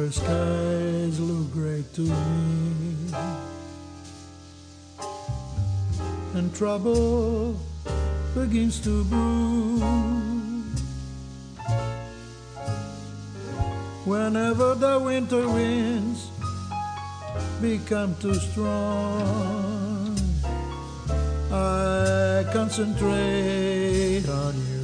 the skies look great to me, and trouble begins to brew. Whenever the winter winds become too strong, I concentrate on you.